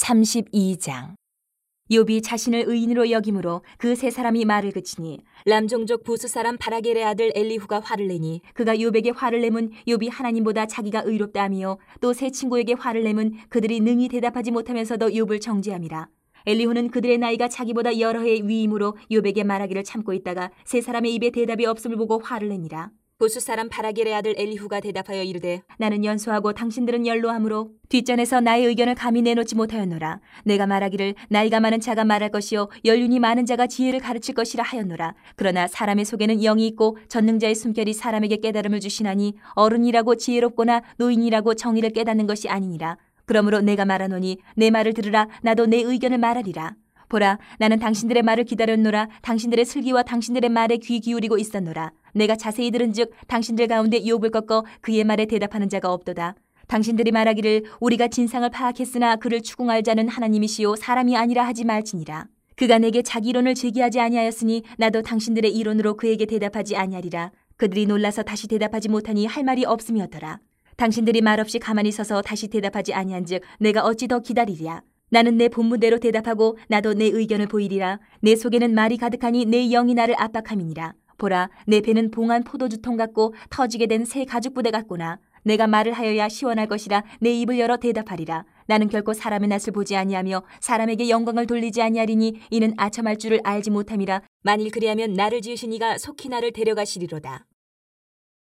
32장. 욥이 자신을 의인으로 여김으로 그 세 사람이 말을 그치니 람종족 부스 사람 바라겔의 아들 엘리후가 화를 내니 그가 욥에게 화를 내면 욥이 하나님보다 자기가 의롭다 하며 또 세 친구에게 화를 내면 그들이 능히 대답하지 못하면서도 욥을 정죄함이라. 엘리후는 그들의 나이가 자기보다 여러 해 위임으로 욥에게 말하기를 참고 있다가 세 사람의 입에 대답이 없음을 보고 화를 내니라. 부스 사람 바라겔의 아들 엘리후가 대답하여 이르되 나는 연소하고 당신들은 연로하므로 뒷전에서 나의 의견을 감히 내놓지 못하였노라. 내가 말하기를 나이가 많은 자가 말할 것이요 연륜이 많은 자가 지혜를 가르칠 것이라 하였노라. 그러나 사람의 속에는 영이 있고 전능자의 숨결이 사람에게 깨달음을 주시나니 어른이라고 지혜롭거나 노인이라고 정의를 깨닫는 것이 아니니라. 그러므로 내가 말하노니 내 말을 들으라. 나도 내 의견을 말하리라. 보라, 나는 당신들의 말을 기다렸노라. 당신들의 슬기와 당신들의 말에 귀 기울이고 있었노라. 내가 자세히 들은즉 당신들 가운데 욥을 꺾어 그의 말에 대답하는 자가 없도다. 당신들이 말하기를 우리가 진상을 파악했으나 그를 추궁할 자는 하나님이시요 사람이 아니라 하지 말지니라. 그가 내게 자기 이론을 제기하지 아니하였으니 나도 당신들의 이론으로 그에게 대답하지 아니하리라. 그들이 놀라서 다시 대답하지 못하니 할 말이 없음이었더라. 당신들이 말없이 가만히 서서 다시 대답하지 아니한즉 내가 어찌 더 기다리랴. 나는 내 본문대로 대답하고 나도 내 의견을 보이리라. 내 속에는 말이 가득하니 내 영이 나를 압박함이니라. 보라, 내 배는 봉한 포도주통 같고 터지게 된 새 가죽부대 같구나. 내가 말을 하여야 시원할 것이라 내 입을 열어 대답하리라. 나는 결코 사람의 낯을 보지 아니하며 사람에게 영광을 돌리지 아니하리니 이는 아첨할 줄을 알지 못함이라. 만일 그리하면 나를 지으신 이가 속히 나를 데려가시리로다.